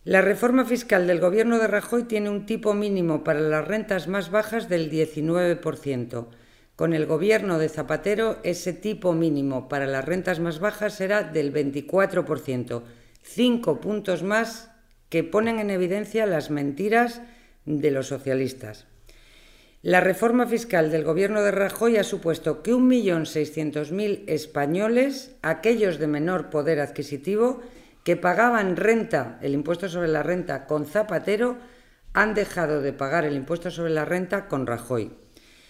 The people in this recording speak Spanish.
La reforma fiscal del gobierno de Rajoy tiene un tipo mínimo para las rentas más bajas del 19%. Con el gobierno de Zapatero, ese tipo mínimo para las rentas más bajas era del 24%, 5 puntos más que ponen en evidencia las mentiras de los socialistas. La reforma fiscal del gobierno de Rajoy ha supuesto que 1.600.000 españoles, aquellos de menor poder adquisitivo, que pagaban renta, el impuesto sobre la renta con Zapatero, han dejado de pagar el impuesto sobre la renta con Rajoy.